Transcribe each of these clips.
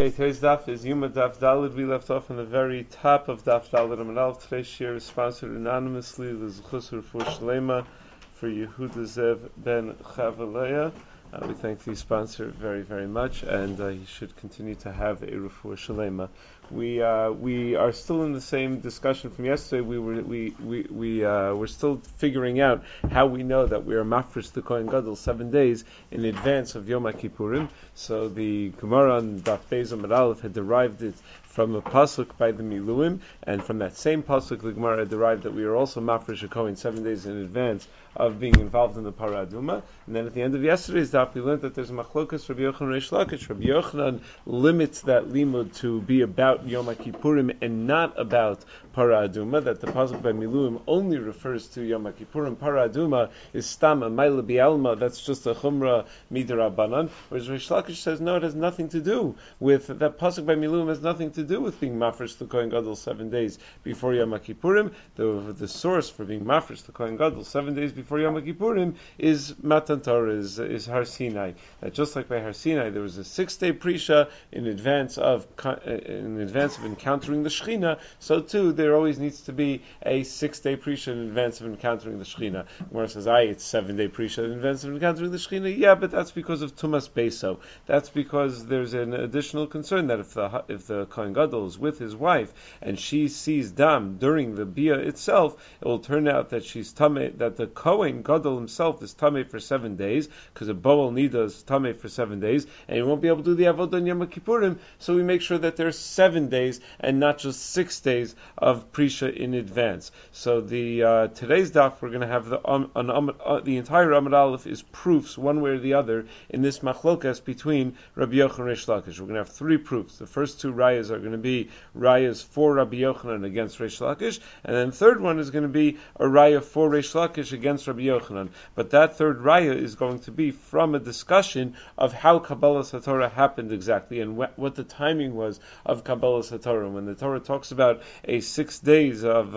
Okay, today's daf is Yuma Daf Dalid. We left off on the very top of Daf Dalid Amud Aleph. Today's share is sponsored anonymously. L'Zchus Refuah Shlema for Yehuda Zev ben Chavaleya. We thank the sponsor very, very much, and he should continue to have a Refuah Shlema. We are still in the same discussion from yesterday. We're still figuring out how we know that we are mafresh the Kohen Gadol 7 days in advance of Yom Kippurim. So the Gemara on Daf Beis Amud Aleph had derived it from a pasuk by the Miluim, and from that same pasuk the Gemara derived that we are also mafresh a Kohen 7 days in advance of being involved in the Parah Aduma. And then at the end of yesterday's daf, we learned that there's a machlokas Rabbi Yochanan Reish Lakish. Rabbi Yochanan limits that limud to be about Yom Kippurim and not about Parah Aduma, that the pasuk by Miluim only refers to Yom Kippurim. Parah Aduma is stam a maila bialma, that's just a chumrah midirabanan. Whereas Reish Lakish says no, it has nothing to do with that pasuk by Miluim, has nothing to do with being mafresh the Kohen Gadol 7 days before Yom Kippurim. The source for being mafresh the Kohen Gadol 7 days before Yom Kippurim is Matan Torah, is Har Sinai. That just like by Har Sinai there was a 6-day prisha in advance of encountering the Shechina, so too there always needs to be a 6-day prisha in advance of encountering the Shechina. Gemara says, it's 7-day prisha in advance of encountering the Shechina. Yeah, but that's because of Tumas Beso. That's because there's an additional concern that if the Kohen Gadol is with his wife and she sees dam during the bia itself, it will turn out that she's tameh, that the Kohen Gadol himself is tameh for 7 days, because a Boel Nida is tameh for 7 days, and he won't be able to do the avodah on Yom Kippurim. So we make sure that there's 7 days and not just 6 days of prisha in advance. So the today's daf we're going to have the entire Amud Aleph is proofs one way or the other in this machlokas between Rabbi Yochanan and Reish Lakish. We're going to have 3 proofs. The first 2 rayas are going to be rayas for Rabbi Yochanan against Reish Lakish, and then the third one is going to be a raya for Reish Lakish against Rabbi Yochanan. But that third raya is going to be from a discussion of how Kabbalas HaTorah happened exactly, and what the timing was of Kabbalas HaTorah. When the Torah talks about a 6 days of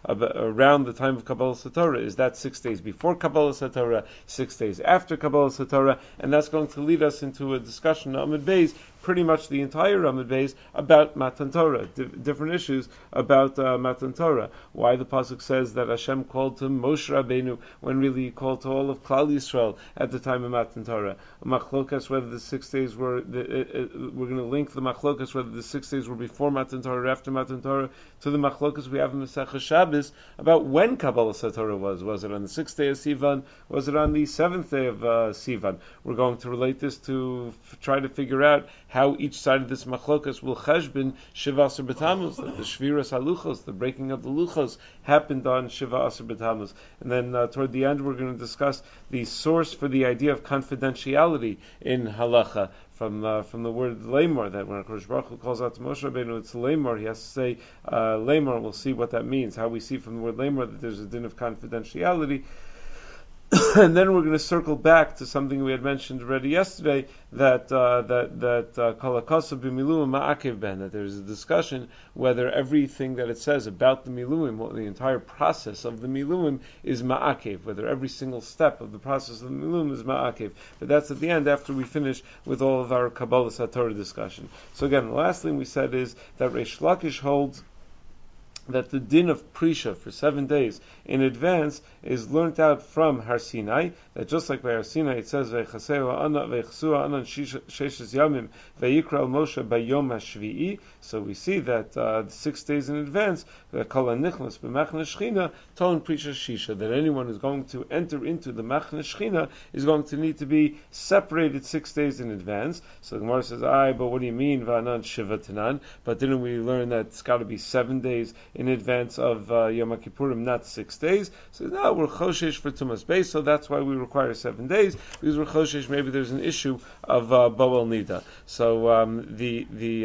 around the time of Kabbalas HaTorah, is that 6 days before Kabbalas HaTorah, 6 days after Kabbalas HaTorah? And that's going to lead us into a discussion on Amud Beis, pretty much the entire Amud Beis, about Matan Torah, different issues about Matan Torah. Why the pasuk says that Hashem called to Moshe Rabbeinu when really he called to all of Klal Yisrael at the time of Matan Torah. Machlokas whether the 6 days were we're going to link the machlokas whether the 6 days were before Matan Torah or after Matan Torah to the machlokas we have in Masechah Shabbos about when Kabbalas HaTorah was. Was it on the 6th day of Sivan? Was it on the 7th day of Sivan? We're going to relate this to try to figure out how each side of this machlokas will cheshbin Shiva Asar B'Tammuz, that the Shviras HaLuchos, the breaking of the Luchos, happened on Shiva Asar B'Tammuz. And then toward the end we're going to discuss the source for the idea of confidentiality in halacha, from the word lemor, that when HaKadosh Baruch Hu calls out to Moshe Rabbeinu, it's lemor, he has to say lemor. We'll see what that means, how we see from the word lemor that there's a din of confidentiality. And then we're going to circle back to something we had mentioned already yesterday, that kalakasa b'miluim ma'akev ben, that there's a discussion whether everything that it says about the miluim, the entire process of the miluim, is ma'akev, whether every single step of the process of the miluim is ma'akev. But that's at the end, after we finish with all of our Kabbalas HaTorah discussion. So again, the last thing we said is that Reish Lakish holds that the din of prisha for 7 days in advance is learnt out from Har Sinai, that just like by Har Sinai it says Veichaseu ha'ana veichsua ha'anan sheshes yamim ve'yikra al Moshe bayom hashvi'i. So we see that 6 days in advance, kol hanichnas b'machne shechina ton prisha shisha, that anyone who's going to enter into the machne shechina is going to need to be separated 6 days in advance. So the Gemara says, but what do you mean va'anan shiva tanan? But didn't we learn that it's got to be 7 days in advance of Yom Kippurim, not 6 days? So no, we're choshesh for Tumas Beis, so that's why we require 7 days, because we're choshesh maybe there's an issue of Boel Nida. So the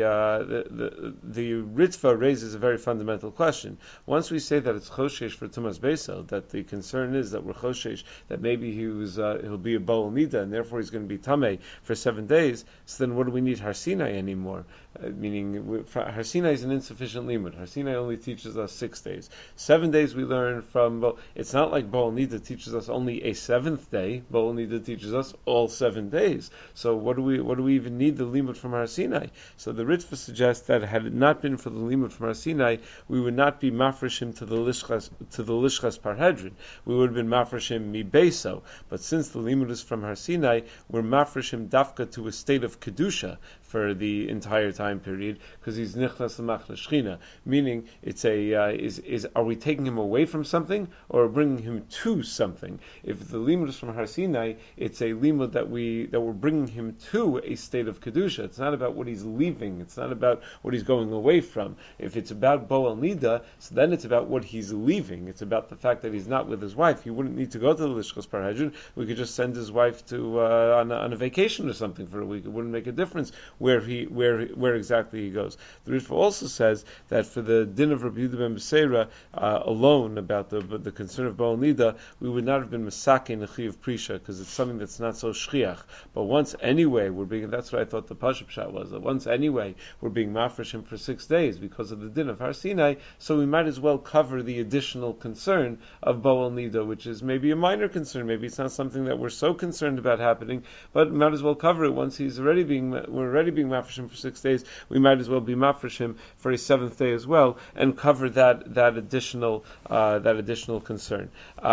Ritva raises a very fundamental question. Once we say that it's choshesh for Tumas Beis, that the concern is that we're choshesh that maybe he'll be a Boel Nida and therefore he's going to be tamei for 7 days, so then what do we need Har Sinai anymore? Meaning Har Sinai is an insufficient limud. Har Sinai only teaches us 6 days. 7 days we learn from, it's not like Boel Nida teaches us only a 7th day. Bo'ol Nida teaches us all 7 days. So what do we even need the limud from Har Sinai? So the Ritva suggests that had it not been for the limud from Har Sinai, we would not be mafreshim to the lishchas parhedrin. We would have been mafreshim mi beso. But since the limud is from Har Sinai, we're mafreshim dafka to a state of kedusha for the entire time period, because he's nichnas l'machna shchina, meaning it's are we taking him away from something or bringing him to something? If the limud is from Har Sinai, it's a limud that we're bringing him to a state of kedusha. It's not about what he's leaving. It's not about what he's going away from. If it's about Bo'el Nida, so then it's about what he's leaving. It's about the fact that he's not with his wife. He wouldn't need to go to the Lishchas Parhedrin. We could just send his wife to on a vacation or something for a week. It wouldn't make a difference where exactly he goes. The Ritva also says that for the din of Rabbi Yehuda ben Beseira alone, about the concern of Bo'el Nida, we would not have been Masake Nechi of Prisha, because it's something that's not so shchiach. But once anyway, that's what I thought the Pashup Pshat was, that once anyway we're being mafreshim for 6 days because of the din of Har Sinai, so we might as well cover the additional concern of Bo'el Nida, which is maybe a minor concern. Maybe it's not something that we're so concerned about happening, but we might as well cover it once we're already being mafreshim for 6 days. We might as well be mafreshim for a 7th day as well and cover that additional concern.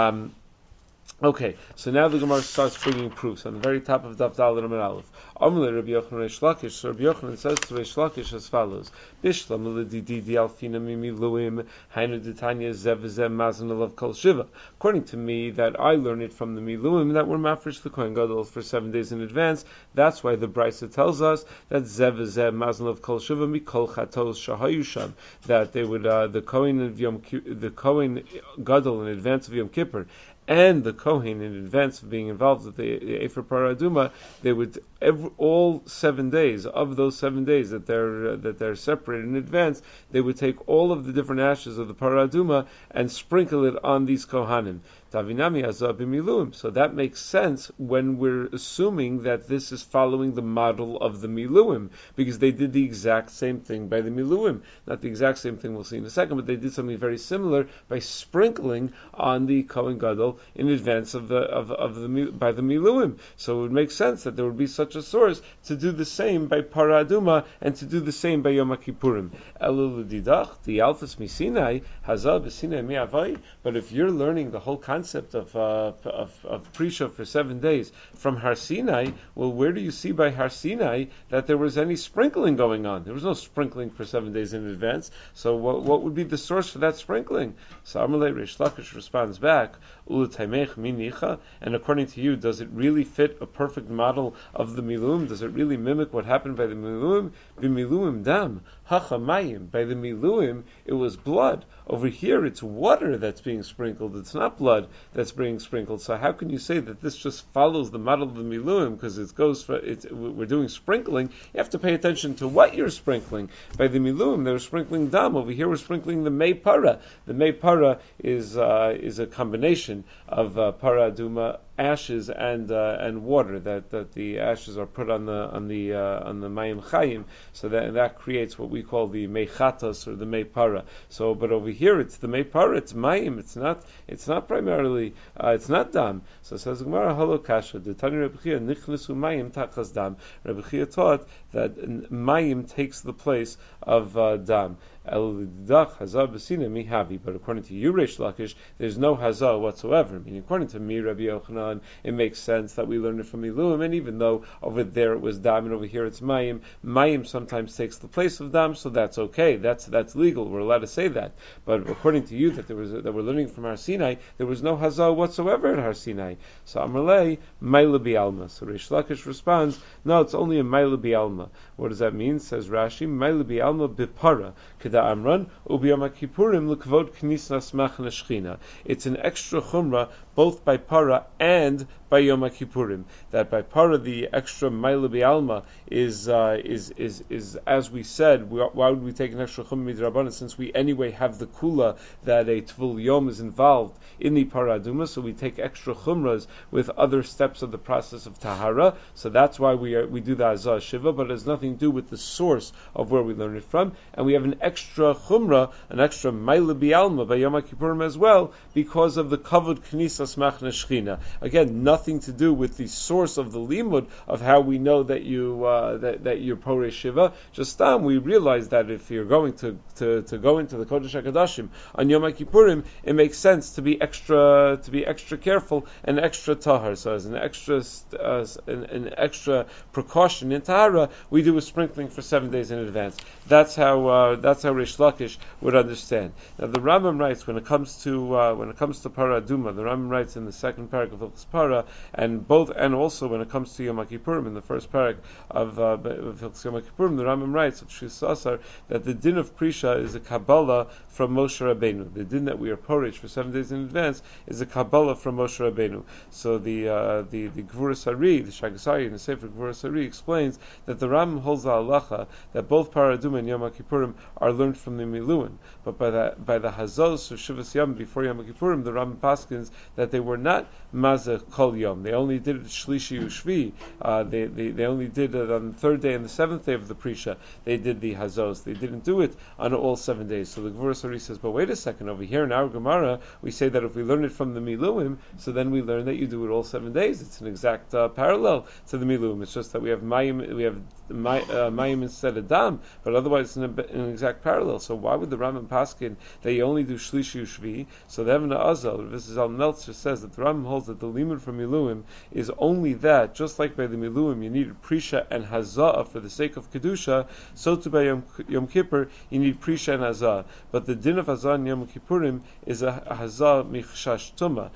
Okay, so now the Gemara starts bringing proofs on the very top of Daf Daled Amud Aleph. Amalei Rabbi Yochanan Reish Lakish. So Rabbi Yochanan says to Reish Lakish as follows: Bishlam l'didi alfina mimiluim hainu d'tanya zev v'zeh mazon alav kol shiva. According to me, that I learn it from the miluim that we're mafresh the Kohen Gadol for 7 days in advance. That's why the Brisa tells us that zev v'zeh mazon alav kol shiva mikol chatos shahayu sham. That they would the Kohen Gadol in advance of Yom Kippur and the Kohen in advance of being involved with the Efer Paraduma, they would all 7 days of those 7 days that they're separated in advance, they would take all of the different ashes of the Paraduma and sprinkle it on these Kohanim. Tavinami azah b'miluim. So that makes sense when we're assuming that this is following the model of the miluim, because they did the exact same thing by the miluim. Not the exact same thing, we'll see in a second, but they did something very similar by sprinkling on the Kohen Gadol in advance by the miluim. So it would make sense that there would be such a source to do the same by Paraduma and to do the same by Yom Kippurim. Elul didach the alfas misinai hazah b'sinai mi'avai. But if you're learning the whole concept of Prisha for 7 days from Har Sinai, well, where do you see by Har Sinai that there was any sprinkling going on? There was no sprinkling for 7 days in advance. So what would be the source for that sprinkling? So Amalei Reish Lakish responds back, Ulutaimech minicha, and according to you, does it really fit a perfect model of the miluim? Does it really mimic what happened by the miluim? B'miluim dam hachamayim. By the miluim, it was blood. Over here, it's water that's being sprinkled. It's not blood that's being sprinkled. So how can you say that this just follows the model of the miluim? Because we're doing sprinkling. You have to pay attention to what you're sprinkling. By the miluim, they're sprinkling dam. Over here, we're sprinkling the mei para. The mei para is a combination of paraduma ashes and water, that the ashes are put on the mayim chayim, so that creates what we call the meichatas or the meipara. So, but over here it's the meipara, it's mayim, it's not primarily, it's not dam. So it says Gemara halo kasha the Tani Rebbe Chia nichnesu mayim tachas dam. Rebbe Chia taught that mayim takes the place of dam. But according to you, Reish Lakish, there's no hazah whatsoever. Meaning, according to me, Rabbi Yochanan, it makes sense that we learn it from Miluim, and even though over there it was dam and over here it's mayim, mayim sometimes takes the place of dam, so that's okay. That's legal. We're allowed to say that. But according to you, that we're learning from Har Sinai, there was no hazah whatsoever in Har Sinai. So Amalei Maila Bialma. So Reish Lakish responds, no, it's only a Maila Bialma. What does that mean? Says Rashi, Maila Bialma Bipara. Amran, Ubiyam Kippurim L'kvod Knisas Machna Shechina. It's an extra chumrah both by para and by Yom Kippurim. That by para the extra Maila B'Alma is as we said. Why would we take an extra chumrah midrabanan since we anyway have the kula that a tvul yom is involved in the paraduma? So we take extra chumras with other steps of the process of tahara. So that's why we do the azah shiva, but it has nothing to do with the source of where we learn it from. And we have an extra chumrah, an extra Maila B'Alma by Yom Kippurim as well, because of the kavod knisas machna shechina. Again, nothing nothing to do with the source of the limud of how we know that you're Porei Shiva. Just we realize that if you're going to go into the Kodesh HaKodashim on Yom Kippurim, it makes sense to be extra careful and extra tahar. So as an extra precaution in tahara, we do a sprinkling for 7 days in advance. That's how Rish Lakish would understand. Now the Rambam writes when it comes to Para Aduma, the Rambam writes in the second parak of Hilchos Para, and also when it comes to Yom Kippurim in the first parak of Hilchos Yom Kippurim, the Rambam writes of Shusasar that the din of Prisha is a Kabbalah from Moshe Rabbeinu. The din that we are porridge for 7 days in advance is a Kabbalah from Moshe Rabbeinu. So the Gvuras Ari, the Shagasari in the Sefer Gvuras Ari explains that the Rambam holds the halacha that both Para Aduma and Yom Kippurim are learned from the Miluim, but by the Hazos of Shivas Yom before Yom Kippurim, the Rambam paskins that they were not Mazeh Kol Yom. They only did it Shlishi Ushvi. They only did it on the third day and the seventh day of the Prisha. They did the Hazos. They didn't do it on all 7 days. So the Gvuras Ari says, but wait a second, over here in our Gemara, we say that if we learn it from the Miluim, so then we learn that you do it all 7 days. It's an exact parallel to the Miluim. It's just that we have Mayim instead of Dam, but otherwise it's an exact parallel. So why would the Rambam paskin that you only do Shlishi Ushvi? So the Evna Azal, this is Al Meltzer, says that the Rambam holds that the limud from Miluim is only that, just like by the Miluim you needed Prisha and Hazah for the sake of Kedusha, so too by Yom Kippur you need Prisha and Hazah. But the din of Hazah in Yom Kippurim is a Hazah Michshash Tuma.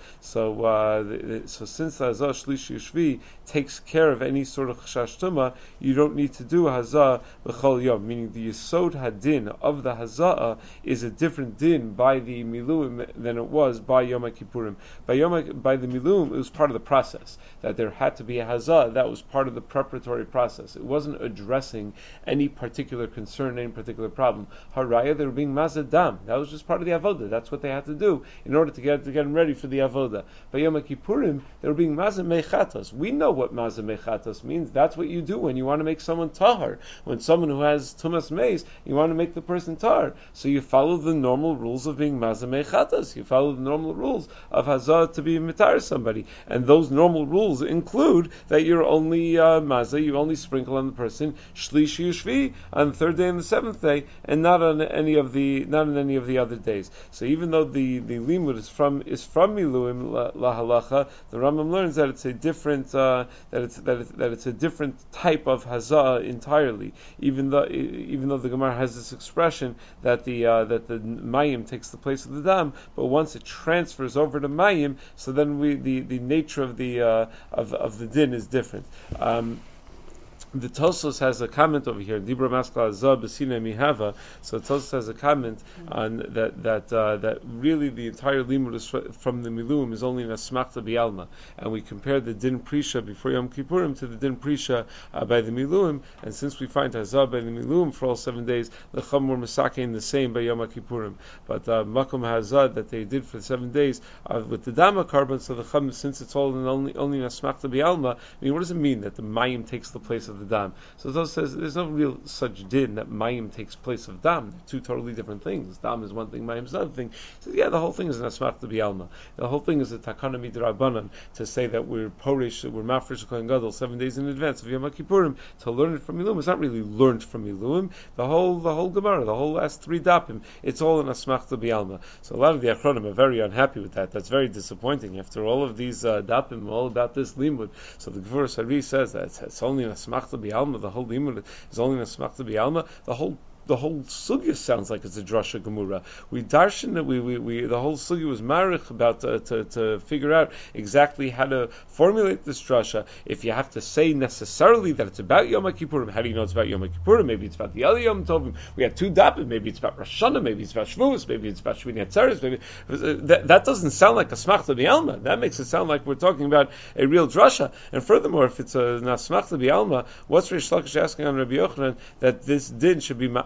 So since the Hazah Shlishi Ushvi takes care of any sort of Chashash Tuma, you don't need to do Hazah B'chol Yom, meaning the Yesod Hadin of the Hazah is a different din by the Miluim than it was by Yom Kippurim. By the Miluim, it was part of the process that there had to be a Hazah. That was part of the preparatory process. It wasn't addressing any particular concern, any particular problem. Haraya, they were being Mazadam. That was just part of the Avodah. That's what they had to do in order to get them ready for the Avodah. By Yom Kippurim, they were being Mazah Mechatos. We know what Mazah Mechatos means. That's what you do when you want to make someone tahar. When someone who has Tumas Meis, you want to make the person tahar. So you follow the normal rules of being Mazah Mechatos. You follow the normal rules of Hazah to be mitar somebody. And those normal rules include that you're only Mazah, you only sprinkle on the person Shlishi Ushvi on the third day and the seventh day, and not on any of the other days. So even though the limud is from Miluim la halacha, the Rambam learns that it's a different that it's a different type of Hazah entirely. Even though the Gemara has this expression that the Mayim takes the place of the Dam, but once it transfers over to Mayim, so then the nature of the din is different. The Tosfos has a comment over here. Dibra Maskal Azah B'Sina Mihava. So Tosfos has a comment on that really the entire limud is from the Miluim is only in a Smachta B'Alma, and we compare the Din Prisha before Yom Kippurim to the Din Prisha by the Miluim, and since we find Hazah by the Miluim for all 7 days, the Chum were Masakein the same by Yom Kippurim. But Makom Hazah that they did for 7 days with the Dama carbon, so the Chum, since it's all only in a Smachta B'Alma, I mean, what does it mean that the Mayim takes the place of the Dam? So Tosfos says there's no real such din that Mayim takes place of Dam. They're two totally different things. Dam is one thing, Mayim is another thing. He says, the whole thing is an Asmachta B'Alma. The whole thing is a Takana Midrabanan to say that we're Mafresh Kohen Gadol 7 days in advance of Yom Kippurim to learn it from Miluim. It's not really learned from Miluim. The whole Gemara, the whole last 3 dapim, it's all an Asmachta B'Alma. So a lot of the Achronim are very unhappy with that. That's very disappointing. After all of these dapim, all about this limud, so the Gvuras Ari says that it's only an Asmachta B'Alma. The whole limud is only an Asmachta B'Alma. The whole sugya sounds like it's a drasha gemura. We darshan that we the whole sugya was marich about to figure out exactly how to formulate this drasha. If you have to say necessarily that it's about Yom Kippurim, how do you know it's about Yom Kippurim? Maybe it's about the other Yom Tovim. We had 2 dapim. Maybe it's about Rosh Hashanah. Maybe it's about Shavuos. Maybe it's about Shmini Atzeres. Maybe that doesn't sound like a smachta b'alma. That makes it sound like we're talking about a real drasha. And furthermore, if it's a smachta b'alma, what's Rish Lakish asking on Rabbi Yochanan that this din should be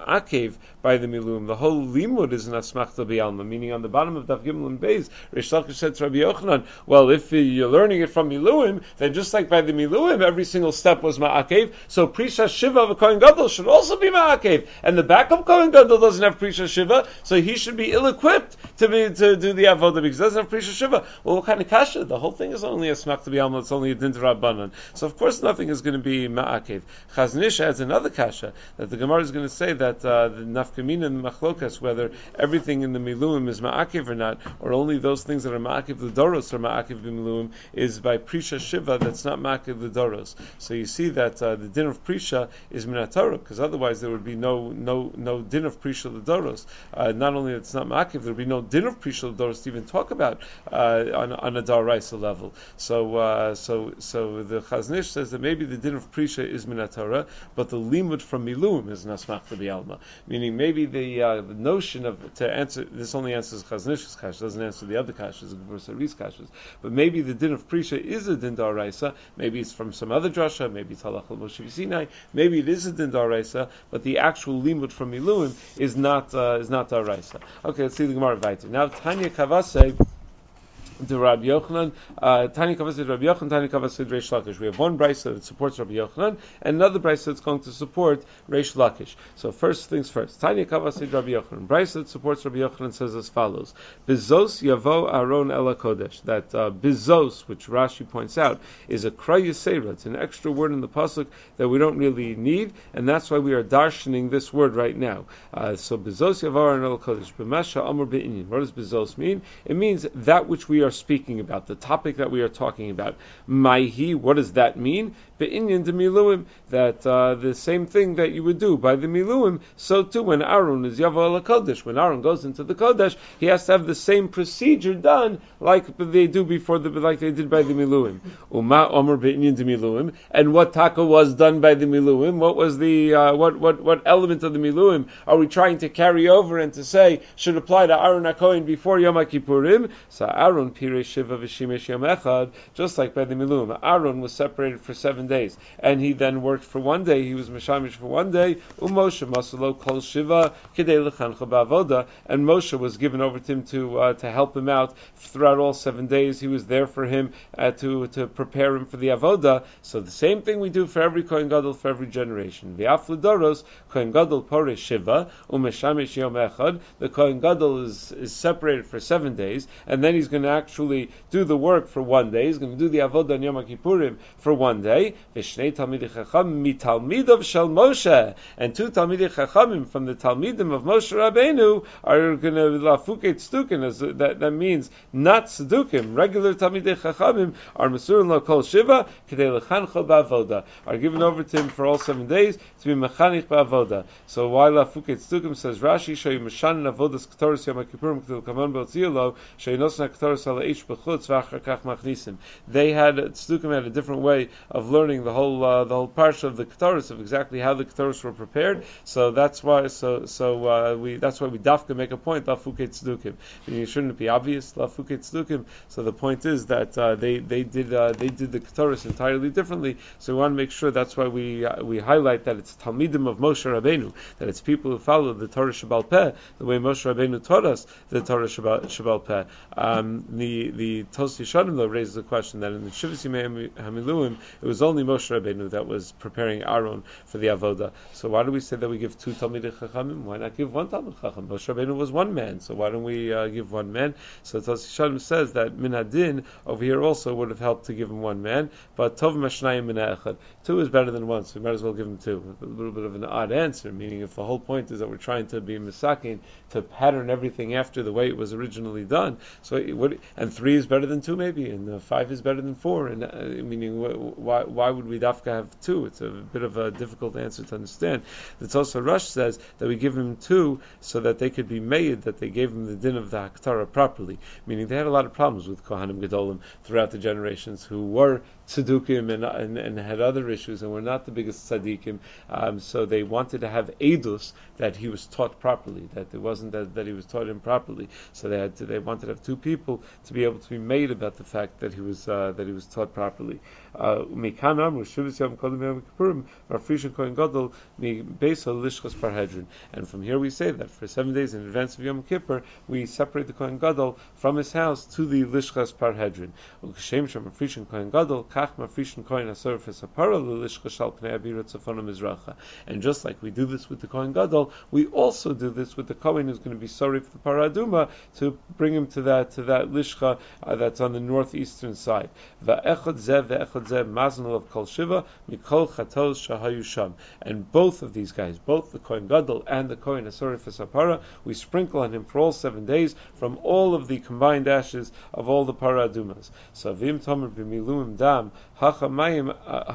ma'akev by the miluim. The whole limud is an asmachta b'alma, meaning on the bottom of Daf Gimel and Beis, Reish Lakish said to Rabbi Yochanan, well, if you're learning it from miluim, then just like by the miluim, every single step was ma'akev, so Prisha Shiva of a Kohen Gadol should also be ma'akev. And the backup Kohen Gadol doesn't have Prisha Shiva, so he should be ill-equipped to do the avodah because he doesn't have Prisha Shiva. Well, what kind of kasha? The whole thing is only a asmachta b'alma, it's only a din Rabbanan. So of course nothing is going to be ma'akev. Chazon Ish adds another kasha that the Gemara is going to say that the nafkamina and machlokas, whether everything in the miluim is ma'akev or not, or only those things that are ma'akev l'doros are ma'akev b'miluim, is by prisha shiva that's not ma'akev l'doros. So you see that the din of prisha is minat Torah, because otherwise there would be no din of prisha l'doros. Not only it's not ma'akev, there would be no din of prisha l'doros to even talk about on a daraisa level. So the Chazon Ish says that maybe the din of prisha is minat Torah, but the limud from miluim is nasmachta b'alma. Meaning maybe the notion of to answer this only answers Chazon Ish's kasha, doesn't answer the other kashas, the Gemara Saris kashas. But maybe the din of prisha is a din daraisa. Maybe it's from some other drasha. Maybe it's halach Moshe v'Sinai. Maybe it is a din daraisa, but the actual limud from miluim is not daraisa. Okay, let's see the Gemara weiter. Now Tanya Kavase. The Rabbi Yochanan, Tani Kavasid Rabbi Yochanan, Tani Kavasid Reish Lakish. We have one brayso that supports Rabbi Yochanan, and another brayso that's going to support Reish Lakish. So first things first. Tani Kavasid Rabbi Yochanan. Brayso that supports Rabbi Yochanan says as follows: Bizos Yavo Aaron Ela Kodesh. That bizos, which Rashi points out, is a kra yisera. It's an extra word in the pasuk that we don't really need, and that's why we are darshaning this word right now. So bizos Yavo Aaron Ela Kodesh. B'masha Amar Be'inyan. What does bizos mean? It means that which we are speaking about, the topic that we are talking about. Maihi, what does that mean? Be'inyan de miluim, that the same thing that you would do by the miluim, so too when Aaron is Yavo Ela Kodesh, when Aaron goes into the Kodesh, he has to have the same procedure done like they do like they did by the miluim. Uma Omer be'inyan de miluim, and what taka was done by the miluim? What was the what element of the miluim are we trying to carry over and to say should apply to Aaron HaKohen before Yom Kippurim? So Aaron Pirei Shiva v'Shimesh Yom Echad, just like by the miluim, Aaron was separated for 7 days, and he then worked for 1 day. He was mishamish for 1 day. Moshe masalo kol shiva kidei lechancha ba'avoda, and Moshe was given over to him to help him out throughout all 7 days. He was there for him to prepare him for the avoda. So the same thing we do for every Kohen Gadol for every generation. V'af l'doros Kohen Gadol porei shiva umeshamish yom echad. The Kohen Gadol is separated for 7 days, and then he's going to actually do the work for 1 day. He's going to do the avoda on Yom Kippurim for 1 day. V'shnei talmidei chacham mitalmidav shel Moshe, and 2 talmidei chachamim from the talmidim of Moshe Rabbeinu are going to lafuket tzdukim. That means not tzdukim. Regular talmidei chachamim are mesurin lo kol shiva k'dei lechancha ba'avoda, are given over to him for all 7 days to be mechanich ba'avoda. So why lafuket tzdukim? Says Rashi, shoyu meshanin avodas k'toros Yom Kippurim k'dei kaman b'otzielo shoyu nosna k'toros ala ish b'chutz v'achar kach machnisim. They had tzdukim had a different way of learning the whole parsha of the Ketores, of exactly how the Ketores were prepared. So that's why we dafka make a point lafuket tzdukim. It shouldn't be obvious lafuket tzdukim. So the point is that they did the Ketores entirely differently. So we want to make sure that's why we highlight that it's talmidim of Moshe Rabbeinu, that it's people who follow the Torah Shebal Peh the way Moshe Rabbeinu taught us the Torah Shebal Peh. The Tos Yeshanim though raises the question that in the Shivas Yimei Hamiluim it was only Moshe Rabbeinu that was preparing Aaron for the avoda. So why do we say that we give 2 talmidei chachamim? Why not give 1 talmid chacham? Moshe Rabbeinu was 1 man, so why don't we give 1 man? So Tos Yeshanim says that min hadin over here also would have helped to give him 1 man, but tov mashnayim min echad. 2 is better than 1, so we might as well give him 2. A little bit of an odd answer, meaning if the whole point is that we're trying to be misakin, to pattern everything after the way it was originally done. So and 3 is better than 2 maybe, and 5 is better than 4, and meaning why would we dafka have 2? It's a bit of a difficult answer to understand. It's also Rush says that we give him 2 so that they could be made that they gave him the din of the Haktarah properly, meaning they had a lot of problems with Kohanim Gedolim throughout the generations who were tzedukim and had other issues and were not the biggest tzaddikim, so they wanted to have edus that he was taught properly, that it wasn't that he was taught improperly. So they wanted to have 2 people to be able to be made about the fact that he was taught properly. And from here we say that for 7 days in advance of Yom Kippur, we separate the Kohen Gadol from his house to the Lishchas Parhedrin. And just like we do this with the Kohen Gadol, we also do this with the Kohen who's going to be sorry for the Paraduma to bring him to that Lishcha that's on the northeastern side. And both of these guys, both the Kohen Gadol and the Kohen Asori for Sapara, we sprinkle on him for all 7 days from all of the combined ashes of all the Paradumas. So vim tomer b'miluim dam hachamayim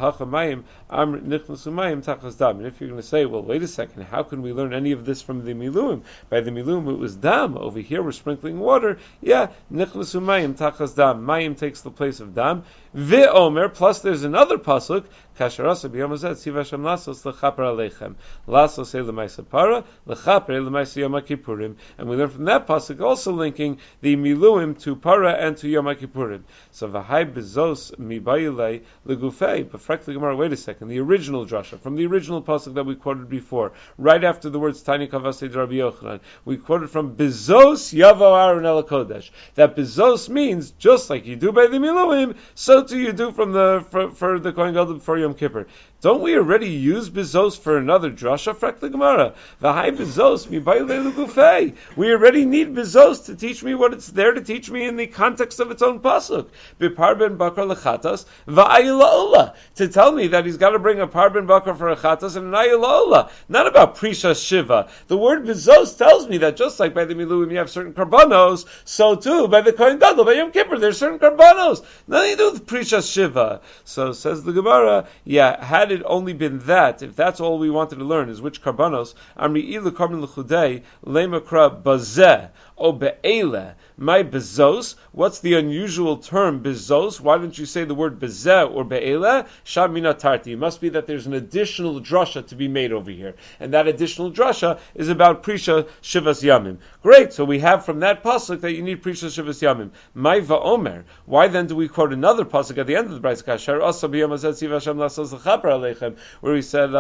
amr nichnasu mayim tachas dam. And if you're going to say, well, wait a second, how can we learn any of this from the miluim? By the miluim it was dam. Over here we're sprinkling water. Yeah, nichnasu mayim tachas dam. Mayim takes the place of dam. Ve'omer, plus there's another pasuk, kasharasa b'yomazet siv Hashem lasos lechaper aleichem. Lasos elemaisa para, lechaper elemaisa Yom Kippurim. And we learn from that pasuk also linking the miluim to para and to Yom Kippurim. So v'hai bezos mibayilei legufei. But frankly, Gemara, wait a second. The original drasha, from the original pasuk that we quoted before, right after the words Tani Kavasei Rabbi Yochanan, we quoted from bezos yavo Aaron el Kodesh. That bezos means, just like you do by the miluim, so too you do for the Kohen Gadol before Yom Kippur. Don't we already use bezos for another drasha? Frak the Gemara. V'hai bezos mibayilei legufei. We already need bezos to teach me what it's there to teach me in the context of its own pasuk. B'par ben bakar lechatas v'ayila ola. To tell me that he's got to bring a par ben bakar for a chatas and an ayila ola. Not about prisha shiva. The word bezos tells me that just like by the miluim you have certain karbanos, so too by the Kohen Gadol, by Yom Kippur, there's certain karbanos. Nothing to do with prisha shiva. So says the Gemara, yeah, had it only been that, if that's all we wanted to learn is which karbanos, amri ilu karban l'chudei lemakra bazeh o be'ele. My bezos, what's the unusual term bezos? Why don't you say the word bezeh or be'ele? Shamina tarti. It must be that there's an additional drasha to be made over here. And that additional drasha is about prisha shivas yamim. Great, so we have from that pasuk that you need prisha shivas yamim. My va'omer. Why then do we quote another pasuk at the end of the Brayz Kasher? Asa b'yamazet siv Hashem lasos l'chaper aleichem, where he said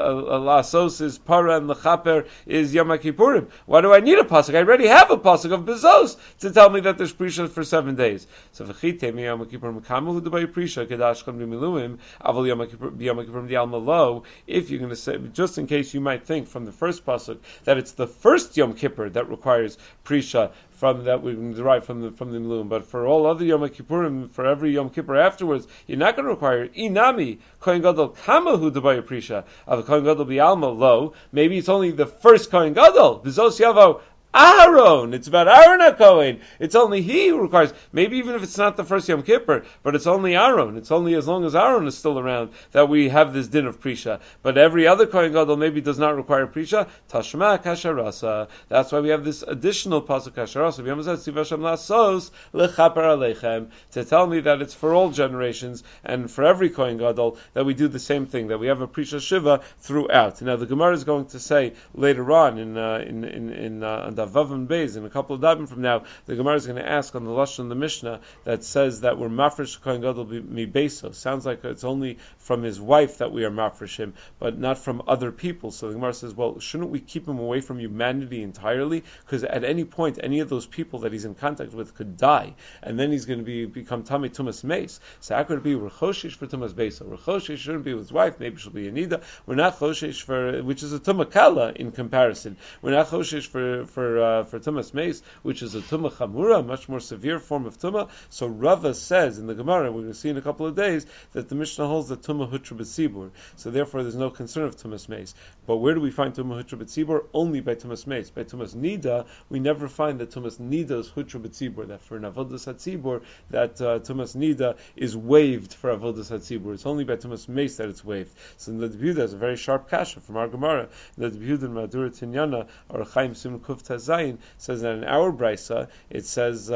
lasos is para and l'chaper is Yom Kippurim. Why do I need a pasuk? I already have a pasuk of bezos to tell me that there's prisha for 7 days. So v'chite mi Yom Kippurim kamu hudabai prisha kedashchem b'miluim aval Yom Kippurim di'alma lo. If you're going to say, just in case you might think from the first pasuk that it's the first Yom Kippur that requires prisha from that we can derive from the miluim, but for all other Yom Kippurim, for every Yom Kippur afterwards, you're not going to require inami Kohen Gadol kamahu debayir prisha of Kohen Gadol bi'alma lo. Maybe it's only the first Kohen Gadol bezos yavo Aaron. It's about Aaron HaKohen. It's only he who requires. Maybe even if it's not the first Yom Kippur, but it's only Aaron. It's only as long as Aaron is still around that we have this din of Prisha. But every other Kohen Gadol maybe does not require Prisha. Tashma kasharasa. That's why we have this additional pasuk kasharasa. To tell me that it's for all generations and for every Kohen Gadol that we do the same thing. That we have a Prisha Shiva throughout. Now the Gemara is going to say later on in Vav and Beis, in a couple of dabim from now, the Gemara is going to ask on the Lashon of the Mishnah that says that we're mafresh Kohen Gadol mi beso. Sounds like it's only from his wife that we are mafresh him, but not from other people. So the Gemara says, well, shouldn't we keep him away from humanity entirely? Because at any point, any of those people that he's in contact with could die, and then he's going to become Tamei Tumas Meis. So how could it be we're choshesh for Tumas Beso? We're choshesh shouldn't be with his wife. Maybe she'll be a nida. We're not choshesh for, which is a Tumah Kala in comparison. We're not choshesh for Tumas Meis, which is a Tumah Chamura, a much more severe form of Tumah. So Rava says in the Gemara, we're going to see in a couple of days, that the Mishnah holds that Tumah Hutra B'Tzibur. So therefore there's no concern of Tumas Meis. But where do we find Tumah Hutra B'Tzibur? Only by Tumas Meis. By Tumas Nida, we never find that Tumas Nida is Hutra B'Tzibur, that for an Avodas HaTzibur, that Tumas Nida is waived for Avodas HaTzibur. It's only by Tumas Meis that it's waived. So in the Yehuda is a very sharp kasha from our Gemara. The Yehuda in Madura Tinyana, or Chaim Sim Kufta Zayin says that in our brisa it says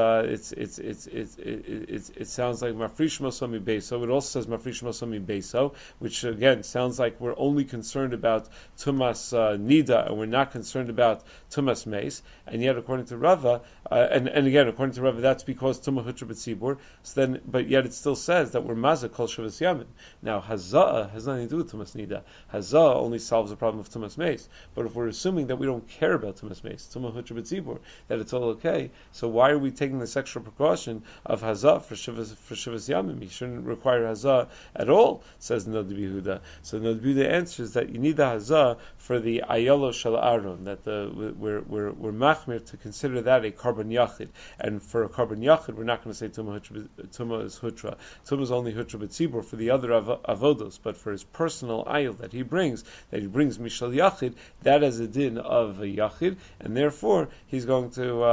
it sounds like mafrish mosomi beso. It also says mafrish mosomi beso, which again sounds like we're only concerned about tumas nida and we're not concerned about tumas meis. And yet, according to Rava, and again according to Rava, that's because tumah hutra b'tzibur. So then, but yet it still says that we're mazah kol shavas yamin. Now hazah has nothing to do with tumas nida. Hazah only solves the problem of tumas meis. But if we're assuming that we don't care about tumas meis, tumah hutra b'tzibur, that it's all okay, so why are we taking this extra precaution of hazah for shivas yamim? You shouldn't require hazah at all, says Nod Yehuda. So Nod Yehuda answers that you need the hazah for the ayalo shel Aaron, that we're machmir to consider that a carbon yachid, and for a carbon yachid we're not going to say tumah is hutra. Tumah is only hutra b'tzibur for the other avodos, but for his personal ayil that he brings mishal yachid, that is a din of a yachid, and therefore he's going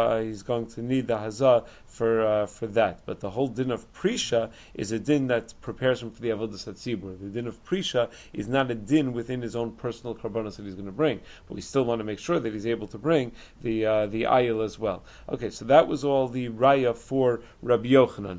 to need the hazah for that. But the whole din of prisha is a din that prepares him for the avodas hatzibur. The din of prisha is not a din within his own personal karbanos that he's going to bring, but we still want to make sure that he's able to bring the ayil as well. Okay, so that was all the raya for Rabbi Yochanan.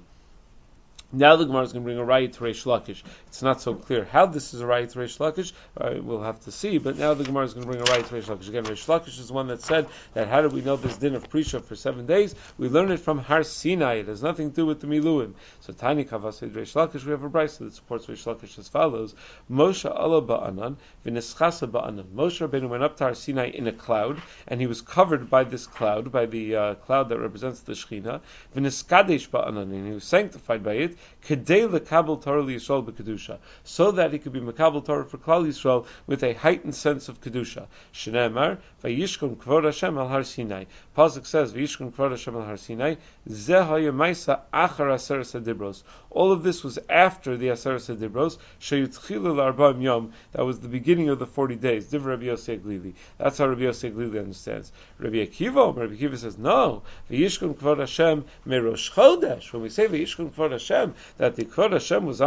Now the Gemara is going to bring a raya to Reish Lakish. It's not so clear how this is a raya to Reish Lakish. We'll have to see. But now the Gemara is going to bring a raya to Reish Lakish. Again, Reish Lakish is the one that said that how do we know this din of Prisha for 7 days? We learn it from Har Sinai. It has nothing to do with the Miluim. So Tani Kavasid Reish Lakish, we have a brayso that supports Reish Lakish as follows: Moshe Allah ba'anan v'neschasa ba'anan. Moshe Rabbeinu went up to Har Sinai in a cloud, and he was covered by this cloud, by the cloud that represents the Shechina. V'neskadesh ba'anan, and he was sanctified by it. Kedei lekabel Torah liyisrael b'kedusha, so that he could be makabel Torah for Klal Yisrael with a heightened sense of kedusha. Shneimar vayishkon kvod Hashem al Har Sinai. Pasuk says vayishkon kvod Hashem al Har Sinai. Zeh hayemaisa achar aseres hadibros. All of this was after the aseres hadibros. Sheyutchilu l'arba'im yom. That was the beginning of the 40 days. Divrei Rabbi Yossi Aglili. That's how Rabbi Yossi Aglili understands. Rabbi Akiva says no. Vayishkon kvod Hashem merosh chodesh. When we say vayishkon kvod Hashem, that the Kvod Hashem was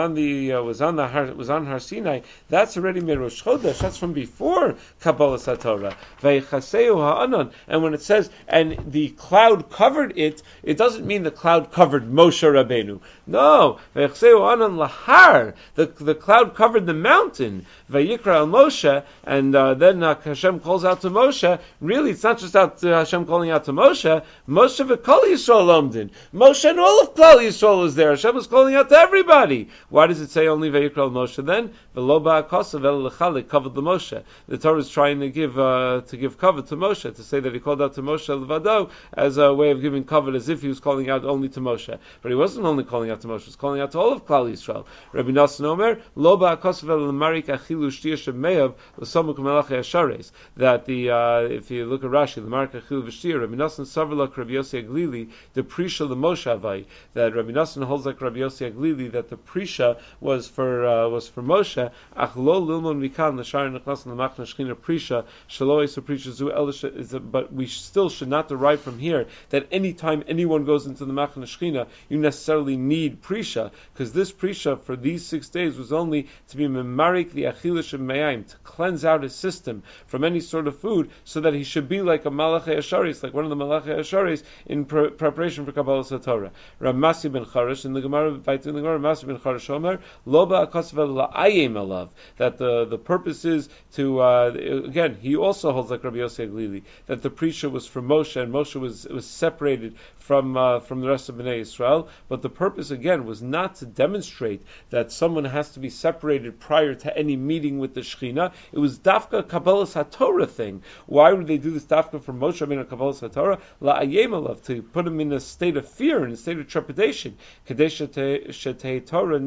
on Har Sinai, that's already Merosh Chodesh. That's from before Kabbalah Satorah. Veichaseu ha'anan. And when it says, and the cloud covered it, it doesn't mean the cloud covered Moshe Rabbeinu. No, Veichaseu ha'anan lahar. The cloud covered the mountain. Vayikra al Moshe, and then Hashem calls out to Moshe. Really, it's not just Hashem calling out to Moshe. Moshe v'kol Yisrael omdin. Moshe and all of Klal Yisrael was there. Hashem was calling out to everybody. Why does it say only Vayikra Moshe then? V'lo ba'akosav el lechalik, covered the Moshe. The Torah is trying to give cover to Moshe, to say that he called out to Moshe levado as a way of giving cover, as if he was calling out only to Moshe. But he wasn't only calling out to Moshe; he was calling out to all of Klal Yisrael. Rabbi Nassan Omer, lo ba'akosav el lemarik achilu shtir shemeyav l'samuk melachei ashares. That if you look at Rashi, the Marik achilu v'shtir, Rabbi Nassan savarlak Rabbi Yossi Aglili, the prisha the Moshe avai. That Rabbi Nassan holds like Rabbi Yossi Aglili that the prisha was for Moshe. Ach lo lilmon mikan l'shar nechnas l'machna shchina prisha shelo esu prisha zu el. But we still should not derive from here that any time anyone goes into the machna shchina, you necessarily need prisha, because this prisha for these 6 days was only to be memarik the achilish mayim, to cleanse out his system from any sort of food, so that he should be like a malachei asharis, like one of the malachei asharis in preparation for Kabbalah Satorah. Rav Masi ben Charash in the Gemara, Masi ben Charash Omer, lo ba'akosav la'ayim alav, that the purpose is to again, he also holds like Rabbi Yossi Aglili that the prisha was for Moshe, and Moshe was separated from the rest of Bnei Yisrael, but the purpose again was not to demonstrate that someone has to be separated prior to any meeting with the Shechina. It was dafka Kabbalah Satorah thing. Why would they do this dafka for Moshe Rabbeinu Kabbalah Satorah? La'ayim alav, to put him in a state of fear, in a state of trepidation. Kadesh shetei Torah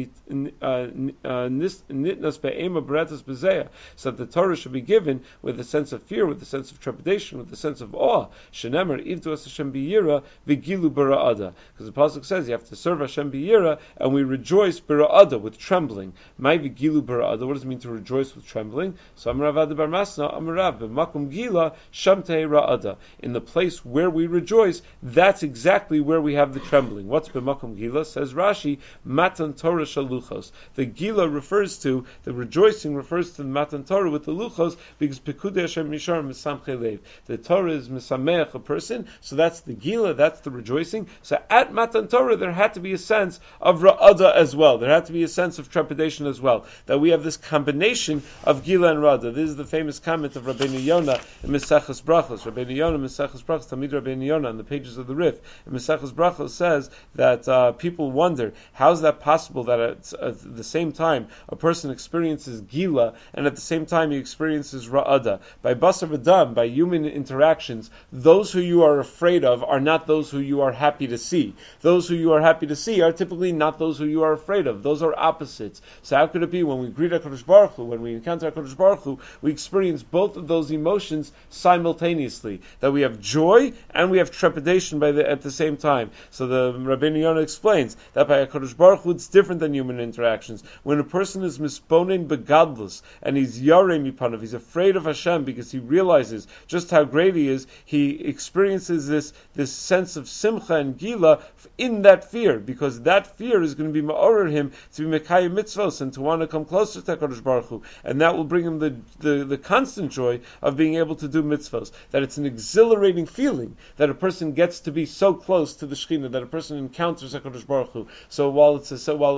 nitnas be'ema beretas bezeya, so that the Torah should be given with a sense of fear, with a sense of trepidation, with a sense of awe. Shenemer ivdu as Hashem biyira v'gilu bara'ada, because the pasuk says you have to serve Hashem biyira, and we rejoice bara'ada, with trembling. My v'gilu bara'ada, what does it mean to rejoice with trembling? So Amarav Ada bar Masna Amarav b'makum gila shamtei ra'ada, in the place where we rejoice, that's exactly where we have the trembling. What's b'makum gila? Says says Rashi, Matan Torah Shaluchos. The Gila refers to, the rejoicing refers to the Matan Torah with the Luchos, because Pekudei Hashem Mishar Misamchei Lev. The Torah is Misameach, a person, so that's the Gila, that's the rejoicing. So at Matan Torah there had to be a sense of Ra'ada as well. There had to be a sense of trepidation as well. That we have this combination of Gila and Ra'ada. This is the famous comment of Rabbeinu Yonah in Meseches Brachos. Rabbeinu Yonah, Meseches Brachos, Talmid Rabbeinu Yonah, on the pages of the Rif, in Meseches Brachos says that people wonder, how is that possible that at the same time a person experiences Gila and at the same time he experiences Ra'ada? By Basar V'Dam, by human interactions, those who you are afraid of are not those who you are happy to see. Those who you are happy to see are typically not those who you are afraid of. Those are opposites. So how could it be when we greet HaKadosh Baruch Hu, when we encounter HaKadosh Baruch Hu, we experience both of those emotions simultaneously? That we have joy and we have trepidation at the same time. So the Rabbeinu Yonah explains that by HaKadosh Baruch Hu it's different than human interactions. When a person is misponen begadlus and he's yarei mipanav, he's afraid of Hashem because he realizes just how great he is, he experiences this sense of simcha and gila in that fear, because that fear is going to be ma'orer him to be mekayim mitzvos and to want to come closer to HaKadosh Baruch Hu, and that will bring him the constant joy of being able to do mitzvos. That it's an exhilarating feeling that a person gets to be so close to the Shekhinah, that a person encounters HaKadosh Baruch Hu. So while it's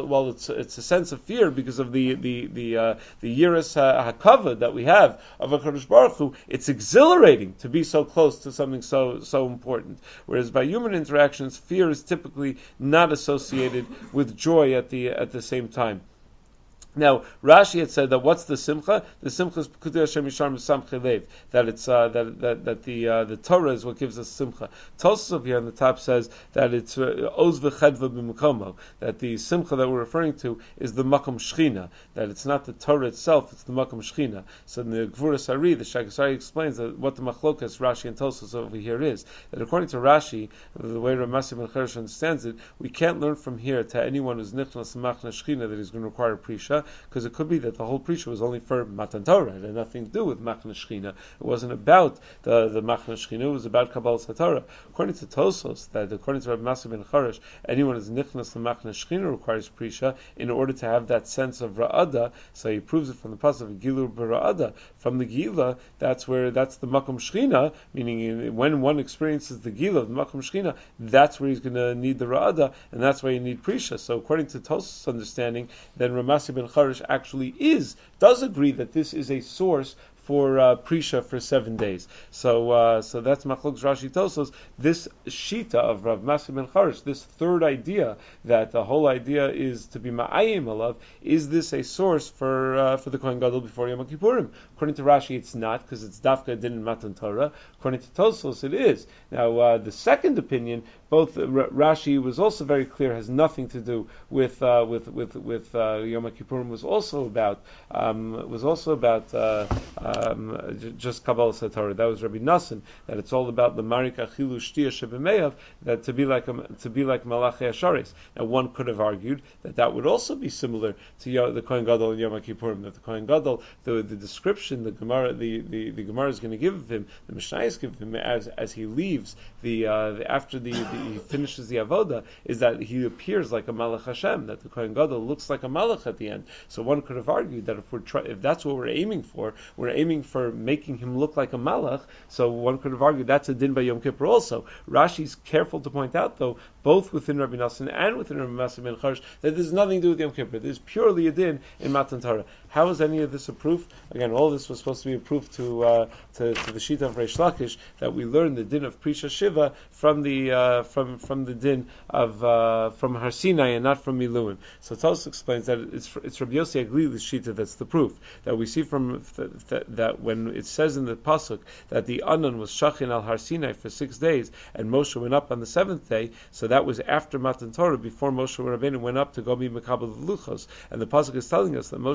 a sense of fear because of the yiras hakavod that we have of HaKadosh Baruch Hu, it's exhilarating to be so close to something so important. Whereas by human interactions, fear is typically not associated with joy at the same time. Now, Rashi had said that what's the simcha? The simcha is Pekudei Hashem Yishar Misamchei Lev. That it's that the Torah is what gives us simcha. Tosafos here on the top says that it's Oz v'Chedva b'Mekomo. That the simcha that we're referring to is the Makom Shechina. That it's not the Torah itself; it's the Makom Shechina. So in the Gvuras Ari, the Shagas Ari explains that what the machlokas Rashi and Tosafos over here is. That according to Rashi, the way Rav Masya ben Cheresh understands it, we can't learn from here to anyone who's nichnas machna Shechina that he's going to require prisha. Because it could be that the whole prisha was only for Matan Torah. It had nothing to do with Machna Shechina. It wasn't about the Machna Shechina. It was about Kabbalah Satorah. According to Tosafos, that according to Rabbi Masya ben Cheresh, anyone who's nichnas the Machna Shechina requires prisha in order to have that sense of Ra'ada. So he proves it from the pasuk of Gilur B'Ra'ada. From the Gila, that's the Makom Shechina, meaning when one experiences the Gila of the Makom Shechina, that's where he's going to need the Ra'ada, and that's why you need prisha. So according to Tosafos' understanding, then Rabbi Masya ben Cheresh actually does agree that this is a source for prisha for 7 days. So that's Machlokes Rashi Tosafos. This shita of Rav Masya ben Cheresh, this third idea that the whole idea is to be ma'ayim alav, is this a source for the Kohen Gadol before Yom Kippurim? According to Rashi, it's not, because it's dafka din in Matan Torah. According to Tosafos, it is. Now the second opinion, both Rashi was also very clear, has nothing to do with Yom Kippurim. Was also about just Kabbalah Satorah. That was Rabbi Nassan, that it's all about the Marik Achilu Shtia Shebemeyav, that to be like Malachi Asharis. Now one could have argued that would also be similar to the Kohen Gadol and Yom Kippurim. That the Kohen Gadol, the description the Gemara is going to give of him, the Mishnah is give him as he leaves after he finishes the avoda, is that he appears like a Malach Hashem. That the Kohen Gadol looks like a Malach at the end. So one could have argued that if that's what we're aiming for making him look like a Malach. So one could have argued that's a din by Yom Kippur also. Rashi's careful to point out, though, both within Rabbi Nassan and within Rabbi Masya ben Cheresh, that there's nothing to do with Yom Kippur. There's purely a din in Matan Torah. How is any of this a proof? Again, all this was supposed to be a proof to the Shita of Reish Lakish, that we learn the din of Prisha Shiva from the din of from Har Sinai and not from Miluim. So Tosafos explains that it's Rabbi Yossi Aglili's Shita that's the proof, that we see from that when it says in the pasuk that the Anan was shachin al Har Sinai for 6 days and Moshe went up on the 7th day, so that was after Matan Torah, before Moshe Rabbeinu went up to go be Mekabel the Luchos, and the pasuk is telling us that Moshe Rabbeinu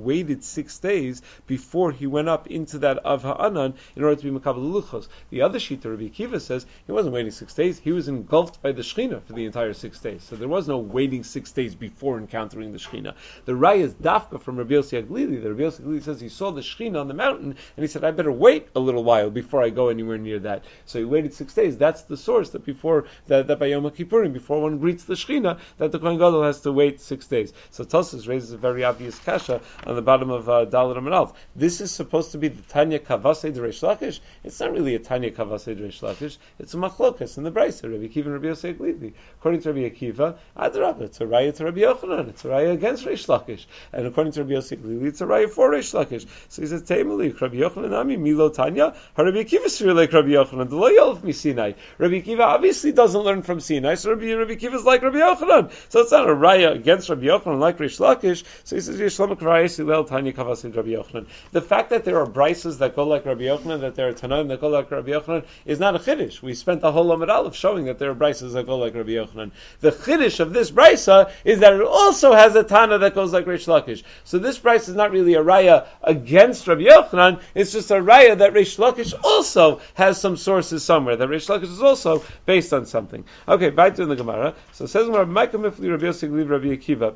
waited 6 days before he went up into that Av Ha'anan in order to be Makabel Luchos. The other Shita, Rabbi Akiva, says he wasn't waiting 6 days. He was engulfed by the Shechina for the entire 6 days. So there was no waiting 6 days before encountering the Shechina. The Raya is Dafka from Rabbi Yossi Aglili. The Rabbi Yossi Aglili says he saw the Shechina on the mountain and he said, I better wait a little while before I go anywhere near that. So he waited 6 days. That's the source that before that by Yom Kippurim, before one greets the Shechina, that the Kohen Gadol has to wait 6 days. So Tosfos raises a very obvious kasha on the bottom of Dalet Amud Aleph. This is supposed to be the Tanya Kavasei de Reish Lakish. It's not really a Tanya Kavasei de Reish Lakish. It's a machlokas in the Brisa, Rabbi Akiva and Rabbi Yossi Aglili. According to Rabbi Akiva, Adrabah, it's a raya to Rabbi Yochanan. It's a raya against Reish Lakish. And according to Rabbi Yossi Aglili, it's a raya for Reish Lakish. So he says, Teimeli, Rabbi Yochanan Ami, Milo Tanya, Rabbi Akiva Sri like Rabbi Yochanan, the Lo Yolf Mi Sinai. Rabbi Akiva obviously doesn't learn from Sinai, so Rabbi Akiva is like Rabbi Yochanan. So it's not a raya against Rabbi Yochanan like Reish Lakish. So he says, Yeshlomek Raya Silel Tanya Kavasei Rabbi Yochanan. The fact that there are brises that go like Rabbi Yochanan, that there are Tanaim that go like Rabbi Yochanan, is not a chiddush. We spent the whole Amud Aleph showing that there are brises that go like Rabbi Yochanan. The chiddush of this brisa is that it also has a Tana that goes like Reish Lakish. So this brisa is not really a raya against Rabbi Yochanan, it's just a raya that Reish Lakish also has some sources somewhere, that Reish Lakish is also based on something. Okay, back to the Gemara. So it says, Rabbi Micah Mifli Rabbi Yossi Aglili Rabbi Akiva.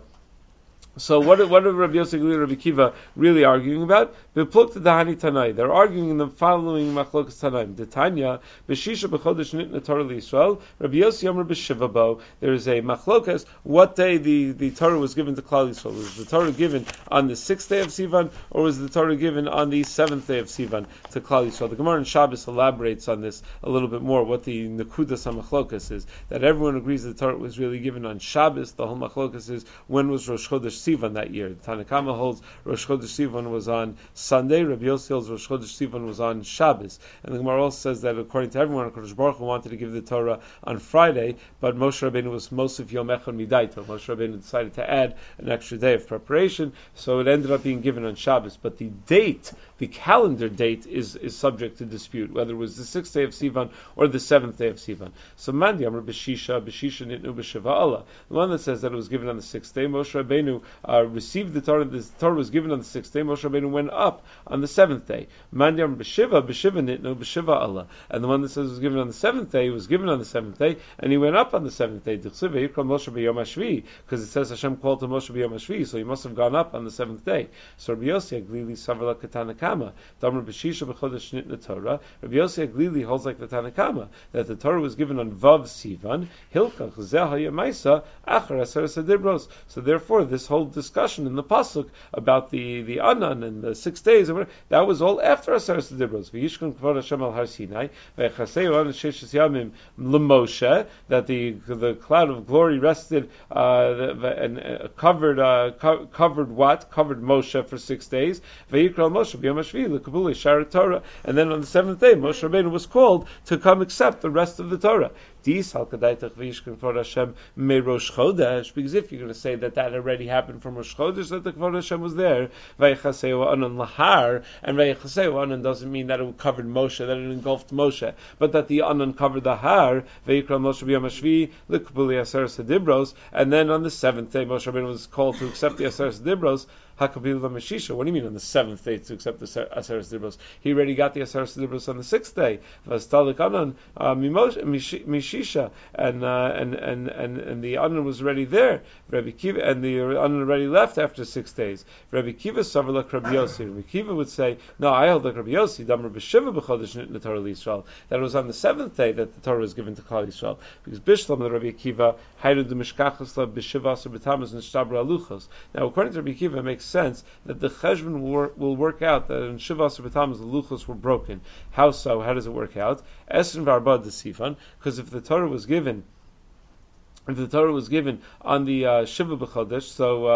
So what are Rabbi Yossi Aglili and Rabbi Akiva really arguing about? Beplukta dahani Tanai. They're arguing in the following machlokas Tanaim. The Tanya, B'shisha b'chodesh nitna Torah l'Yisrael, Rabbi Yossi Yomer b'shiva bo. There is a machlokas, what day the Torah was given to Klal Yisrael. Was the Torah given on the 6th day of Sivan, or was the Torah given on the 7th day of Sivan to Klal Yisrael? The Gemara in Shabbos elaborates on this a little bit more, what the Nekudas HaMachlokas is. That everyone agrees that the Torah was really given on Shabbos. The whole machlokas is, when was Rosh Chodesh Sivan that year? The Tanna Kama holds Rosh Chodesh Sivan was on Sunday. Rabbi Yossi holds Rosh Chodesh Sivan was on Shabbos. And the Gemara also says that according to everyone, HaKadosh Baruch Hu wanted to give the Torah on Friday, but Moshe Rabbeinu was Mosif Yom Echad Midaito. Moshe Rabbeinu decided to add an extra day of preparation, so it ended up being given on Shabbos. But the date, the calendar date, is subject to dispute, whether it was the 6th day of Sivan or the 7th day of Sivan. So Mandi Amar B'shisha Nitnu B'Shiva Allah. The one that says that it was given on the 6th day, Moshe Rabbeinu received the Torah was given on the 6th day, Moshe Rabbeinu went up on the 7th day. Mandi Amar B'Shiva Nitnu B'Shiva Allah. And the one that says it was given on the 7th day, was given on the 7th day, and he went up on the 7th day. Because it says Hashem called to Moshe B'Yom HaShvi, so he must have gone up on the 7th day. So Rabbi Yossi Aglili Savar L'Katana Kama, Damar B'Shisha B'Chodesh Nitna Torah. Rabbi Yossi Aglili holds like the Tana Kama, that the Torah was given on Vav Sivan, Hilkach Zeh HaYemaisa Achar Aseres HaDibros. So therefore, this whole discussion in the pasuk about the Anan and the 6 days, that was all after Aseres HaDibros. V'yishkon Kvod Hashem al Har Sinai, V'echaseu Anan Sheshes Yamim L'Moshe, that the cloud of glory rested and covered Moshe for 6 days. Vayikral Moshe b'Yom HaShvi l'kabulei Sharet Torah, and then on the 7th day, Moshe Rabbeinu was called to come accept the rest of the Torah. Because if you're going to say that already happened from Rosh Chodesh, that the Kvod Hashem was there, Vaychaseu Anan Lahar, and Vaychaseu Anan doesn't mean that it covered Moshe, that it engulfed Moshe, but that the Anan covered the Har, Vayikral Moshe b'Yom HaShvi l'kabulei Aseres HaDibros, and then on the 7th day, Moshe Rabbeinu was called to accept the Aseres HaDibros. Hakabila Meshisha. What do you mean on the 7th day to accept the Aseres Dibros? He already got the Aseres Dibros on the 6th day. Vastalik Anan Mishisha, and the Anan was already there. Rabbi Kiva, and the Anan already left after 6 days. Rabbi Kiva Savar like Rabbi Yossi. Rabbi Kiva would say, no, I hold like Rabbi Yossi. Damar B'Shiva B'Chodesh Nitna Torah l'Yisrael. That it was on the 7th day that the Torah was given to Klal Yisrael. Because Bishlam the Rabbi Kiva Haydu the Mishkachos La B'Shiva Aser B'Tamuz and Shtabra Aluchos. Now, according to Rabbi Kiva, it makes sense that the cheshbon will work out that in Shiva Asar B'Tammuz the luchos were broken. How so? How does it work out? Esrin v'Arba d'Sifan, because if the Torah was given on the Shiva B'Chodesh,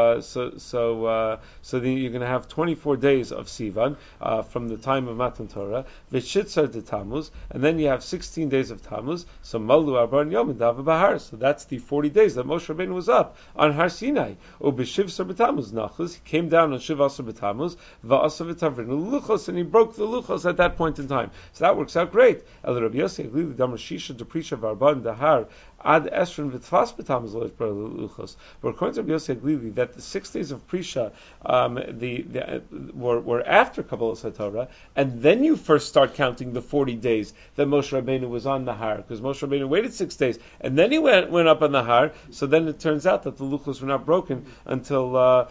so then you're going to have 24 days of Sivan from the time of Matan Torah, V'Shitzar de Tammuz, and then you have 16 days of Tammuz. So Malu Arban Yom and Dava Bahar. So that's the 40 days that Moshe Rabbeinu was up on Har Sinai. U'B'Shiv Sar B'Tammuz Nachuz. He came down on Shiv Asar B'Tammuz, V'Asar V'Tavrinu Luchos, and he broke the Luchos at that point in time. So that works out great. El Rabbi Yossi Aglili Damar Shisha Depricha V'Arban Dahar Ad Esrin V'Tfal. But according to Rabbi Yossi Aglili, that the 6 days of Prisha were after Kabbalas HaTorah, and then you first start counting the 40 days that Moshe Rabbeinu was on the Har, because Moshe Rabbeinu waited 6 days, and then he went up on the Har. So then it turns out that the luchos were not broken until the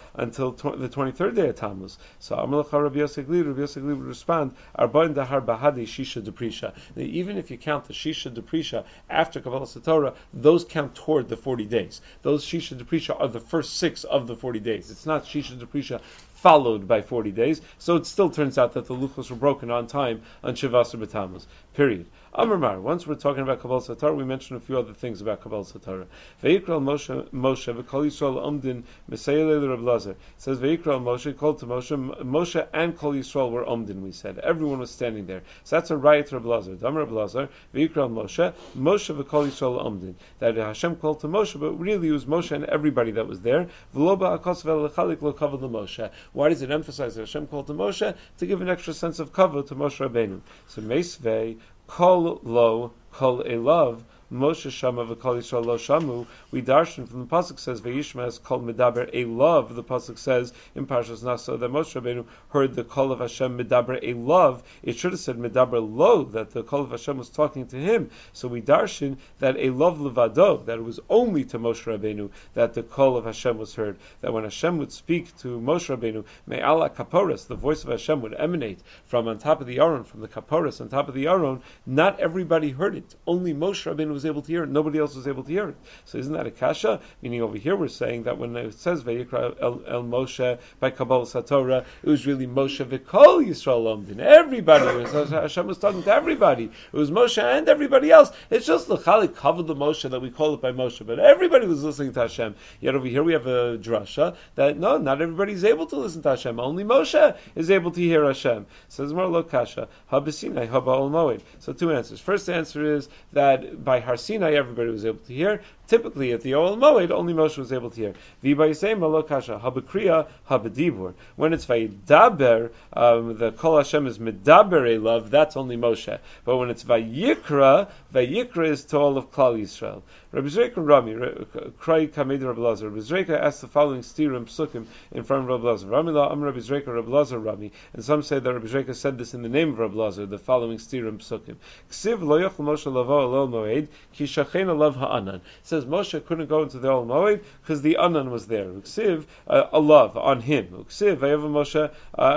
23rd day of Tammuz. So Amalach Rabbi Yossi Aglili would respond, Arba'in Dahar Bahadi Shisha de Prisha. Even if you count the Shisha de Prisha after Kabbalas HaTorah, those count toward the 40 days. Those Shisha de Prisha are the first 6 of the 40 days. It's not Shisha de Prisha followed by 40 days. So it still turns out that the luchos were broken on time on Shivasar B'Tammuz. Period. Amar Mar. Once we're talking about Kabbalas HaTorah, we mentioned a few other things about Kabbalas HaTorah. Vayikral Moshe v'Kol Yisrael Omdin Mesayel Reb Lazar. It says Vayikral Moshe, called to Moshe and Kol Yisrael were Omdin. We said everyone was standing there. So that's a riot Reb Lazar. Damar Reb Lazar Vayikral Moshe v'Kol Yisrael Omdin. That Hashem called to Moshe, but really it was Moshe and everybody that was there. V'loba akos v'lechalik lo kavod Moshe. Why does it emphasize that Hashem called to Moshe? To give an extra sense of kavod to Moshe Rabbeinu. So Meisvei Kol lo, kol elav, Moshe Shama v'Kol Yisrael lo shamu. We darshan from the pasuk says Vayishmas kol medaber elav. The pasuk says in Parshas Naso that Moshe Rabbeinu heard the kol of Hashem medaber elav. It should have said medaber lo, that the kol of Hashem was talking to him. So we darshan that elav levado, that it was only to Moshe Rabbeinu that the kol of Hashem was heard. That when Hashem would speak to Moshe Rabbeinu, me'ala kaporos, the voice of Hashem would emanate from on top of the Aron, from the kaporos on top of the Aron. Not everybody heard it. Only Moshe Rabbeinu was able to hear it. Nobody else was able to hear it. So isn't that a kasha? Meaning over here we're saying that when it says Vayikra el Moshe by Kabbalas HaTorah, it was really Moshe v'Kol Yisrael Omdin. Everybody. Hashem was talking to everybody. It was Moshe and everybody else. It's just l'chalik kavod the Moshe that we call it by Moshe, but everybody was listening to Hashem. Yet over here we have a drasha that no, not everybody is able to listen to Hashem. Only Moshe is able to hear Hashem. Says more lo kasha haba Sinai haba ol moed. So two answers. First answer is that by Har Sinai everybody was able to hear. Typically at the Oel Moed only Moshe was able to hear. V'bayisei malo kasha habakriya habadibur. When it's vayidaber, the kol Hashem is medaber elav. That's only Moshe. But when it's vayikra is to all of Klal Yisrael. Rabbi Zreika Rami, Krai Kamed Rabbi Lazar. Rabbi Zreika asked the following stirim psukim in front of Rabbi Lazar. Rami la Am Rabbi Zreika Rabbi Lazar Rami. And some say that Rabbi Zreika said this in the name of Rabbi Lazar, the following stirim psukim. Ksiv lo yochel Moshe lavo el Moed ki shachena lav ha'anan. It says Moshe couldn't go into the Oel Moed because the Anan was there. Ksiv alav, on him. Ksiv vayav Moshe.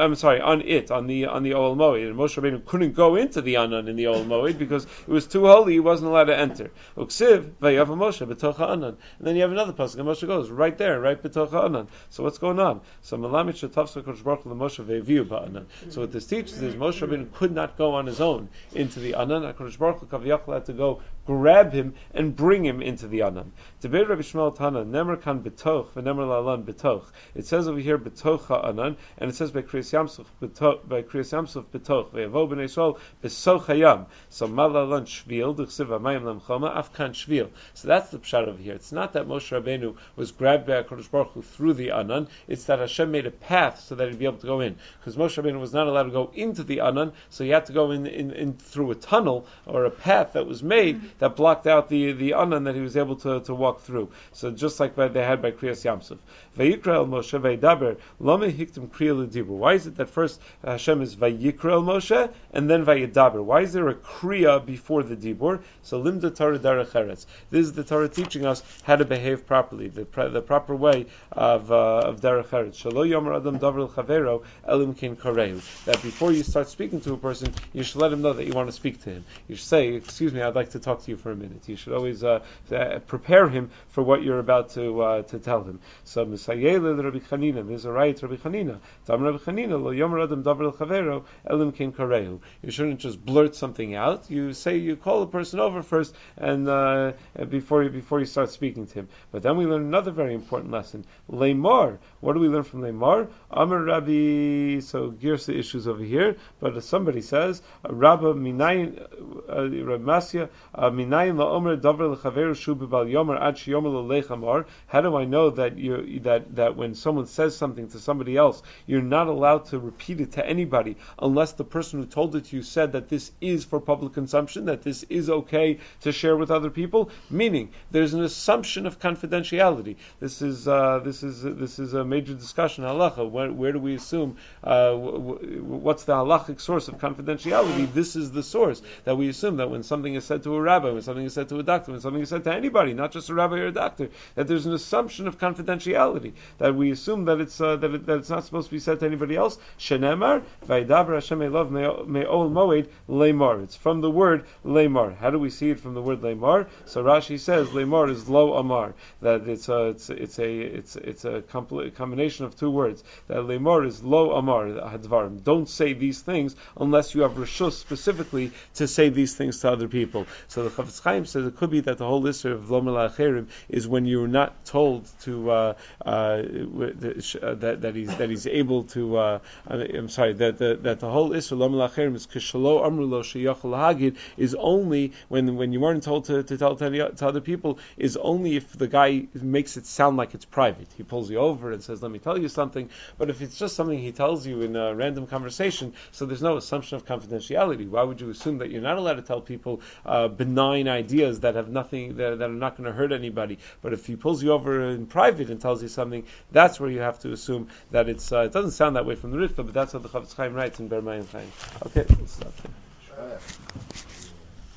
On it, on the Oel Moed. And Moshe Rabbeinu couldn't go into the Anan in the Oel Moed because it was too holy. He wasn't allowed to enter. Ksiv vayav Moshe b'tocha Anan. And then you have another pasuk, and Moshe goes right there, right b'tocha Anan. So what's going on? So Malamit shetavsa kodesh baruch hu Moshe ve'viu ba'anan. So what this teaches is Moshe Rabbeinu could not go on his own into the Anan. Kodesh baruch hu kaviyachal had to go grab him and bring him into the Anan. Debei Rabbi Shmuel Tana nemer kan b'toch v'nemer la'alan b'toch. It says over here b'tocha Anan, and it says by Kriyas Yamsuf b'toch ve'yavo b'nei Yisrael b'soch hayam. So mala'alan shvil d'chsiv ha'mayim lamchoma afkan shvil. So that's the pshat over here. It's not that Moshe Rabbeinu was grabbed by HaKadosh Baruch Hu through the Anan. It's that Hashem made a path so that he'd be able to go in. Because Moshe Rabbeinu was not allowed to go into the Anan, so he had to go in through a tunnel or a path that was made that blocked out the Anan that he was able to walk through. So just like they had by Kriyas Yamsuf. Vayikra el Moshe vaydaber lama hiktim kriya l'dibur. Why is it that first Hashem is Vayikra el Moshe and then Vayidaber? Why is there a kriya before the dibur? So limda Torah derech eretz. This is the Torah teaching us how to behave properly, the proper way of derech eretz. Shelo yomer adam davar l'chavero elim ken kareu. That before you start speaking to a person, you should let him know that you want to speak to him. You should say, "Excuse me, I'd like to talk to you for a minute." You should always prepare him for what you're about to tell him. So Misayele Rabbi Chanina, there's a right Rabbi Chanina. Tam Rabbi Chanina lo yomer adam davar l'chavero elim ken kareu. You shouldn't just blurt something out. You call a person over first and before you start speaking to him. But then we learn another very important lesson. Leimar. What do we learn from Leimar? Amar Rabbi. So Girsa issues over here, but somebody says Rabba Minayin Rabbi Masya Minayin How do I know that when someone says something to somebody else, you're not allowed to repeat it to anybody unless the person who told it to you said that this is for public consumption, that this is okay to share with other people? Meaning, there's an assumption of confidentiality. This is a major discussion halacha. Where do we assume? What's the halachic source of confidentiality? This is the source that we assume that when something is said to a rabbi, when something is said to a doctor, when something is said to anybody, not just a rabbi or a doctor, that there's an assumption of confidentiality, that we assume that it's not supposed to be said to anybody else. Shenemar vaydaber Hashem elav me'ol moed leimar. It's from the word leimar. How do we see it from the word leimar? So Rashi says leimar is lo amar. That it's a combination of two words. That leimar is lo amar hadvarim. Don't say these things unless you have reshus specifically to say these things to other people. So the Chafetz Chaim says it could be that the whole issue of lo malacherim is when you're not told to that he's able to. I'm sorry, that the whole issue lo malacherim is kishalo amru lo sheyachol hagid is only when you weren't told to tell to other people, is only if the guy makes it sound like it's private. He pulls you over and says, "Let me tell you something." But if it's just something he tells you in a random conversation, so there's no assumption of confidentiality. Why would you assume that you're not allowed to tell people benign ideas that have nothing, that are not going to hurt anybody? But if he pulls you over in private and tells you something, that's where you have to assume that it doesn't sound that way from the Ritva, but that's what the Chafetz Chaim writes in Ber Mayim Chaim. Okay, let's stop there.